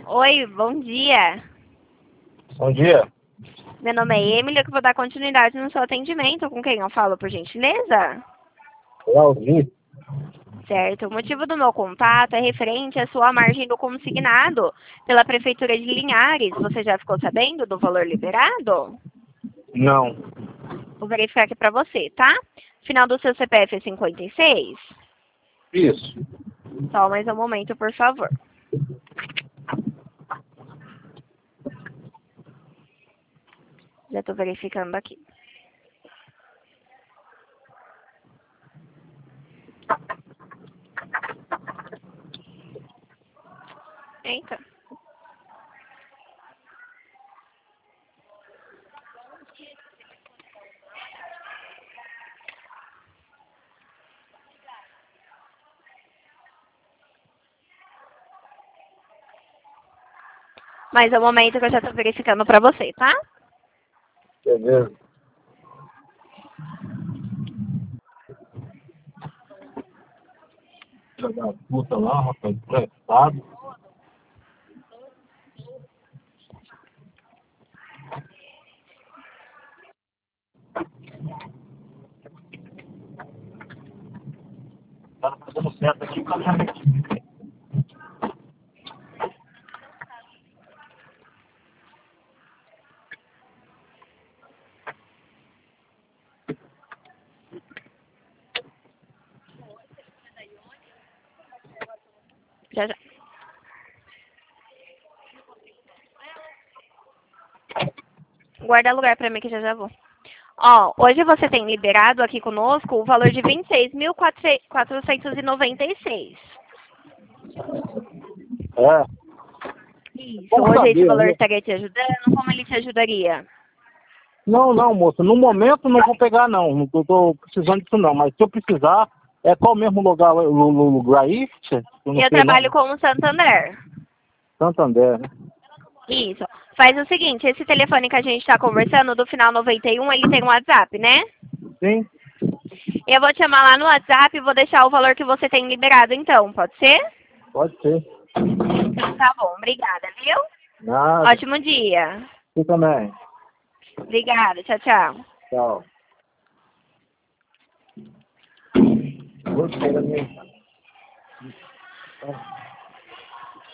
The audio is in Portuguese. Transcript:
Oi, bom dia. Bom dia. Meu nome é Emily, que vou dar continuidade no seu atendimento. Com quem eu falo, por gentileza? Claudinho. Certo. O motivo do meu contato é referente à sua margem do consignado pela Prefeitura de Linhares. Você já ficou sabendo do valor liberado? Não. Vou verificar aqui para você, tá? Final do seu CPF é 56? Isso. Só mais um momento, por favor. Já estou verificando aqui. Eita. Mais um momento que eu já estou verificando para você, tá? Beleza. Filha da puta lá, rapaz, emprestado. Tá fazendo certo aqui com a minha. Já, já. Guarda lugar para mim que já vou. Ó, hoje você tem liberado aqui conosco o valor de 26.496. É. Isso. Vamos Hoje esse saber, valor né? estaria te ajudando? Como ele te ajudaria? Não, moça. No momento não vou pegar, não. Não tô precisando disso, não. Mas se eu precisar, é qual mesmo lugar? Lugar Ift? Eu não Eu sei, trabalho não. com o Santander. Santander, né? Isso. Faz o seguinte, esse telefone que a gente está conversando, do final 91, ele tem um WhatsApp, né? Sim, Eu vou te chamar lá no WhatsApp e vou deixar o valor que você tem liberado, então. Pode ser? pode ser. Então tá bom. Obrigada, viu? Nada. Ótimo dia. Você também. Obrigada. Tchau, tchau. Tchau. Gostei da minha.